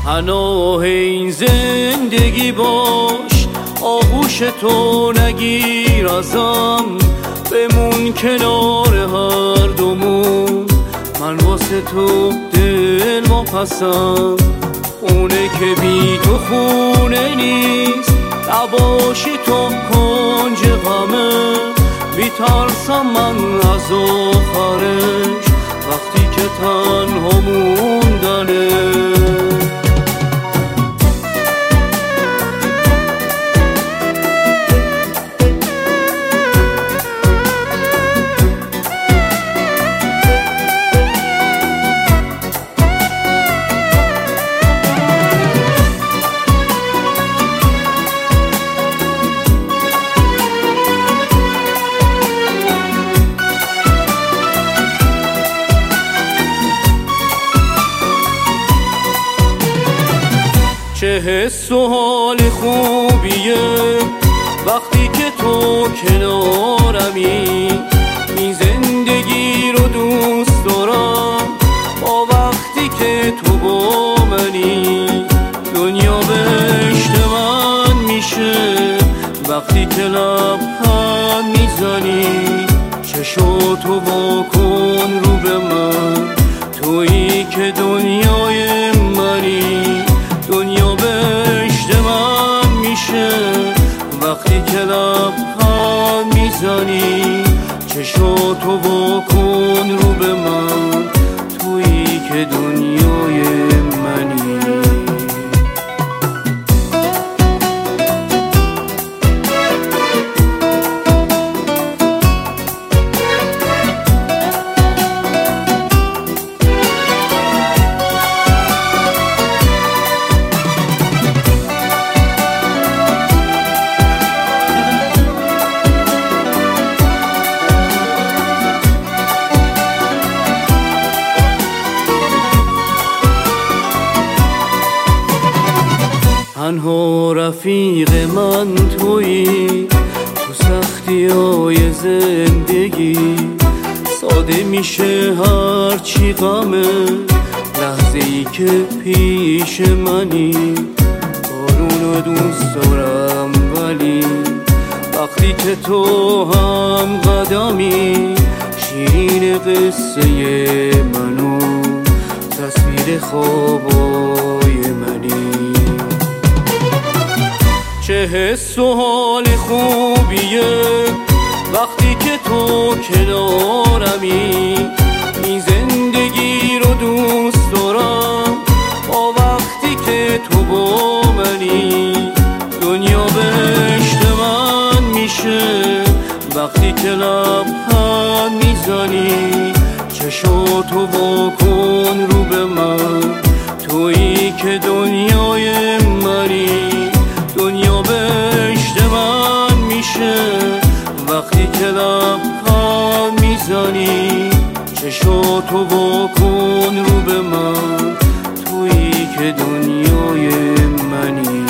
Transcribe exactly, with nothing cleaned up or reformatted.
پناه این زندگی باش، آغوش تو نگیر ازم، بمون کنار هر دومون، من واسه تو دل واپسم. خونه که بی تو خونه نیست، نباشی تو کنج غمه، میترسم من از آخرش وقتی که تنها موندنه. چه حس و حال خوبیه وقتی که تو کنارمی، این زندگی رو دوست دارم با وقتی که تو با منی. دنیا بهشت من میشه وقتی که لبخند میزنی، چشاتو وا کن رو به من، تویی که دنیای منی. دنیا بهشت من میشه وقتی که لبخند میزنی، چشاتو وا کن رو به من، تویی که دنیای منی. تنها رفیق من تویی، تو سختی های زندگی ساده میشه هرچی غمه، لحظه ای که پیش منی. بارونو دوست دارم ولی وقتی که تو هم قدمی، شیرین قصه منو تصویر خوابای منی. چه حس و حال خوبیه وقتی که تو کنارمی، این زندگی رو دوست دارم با وقتی که تو با منی. دنیا بهشت من میشه وقتی که لبخند میزنی، چشاتو وا کن رو به من، تویی که دنیای منی. دنیا بهشت من میشه وقتی که لبخند میزنی، چشاتو وا کن رو به من، تویی که دنیای منی.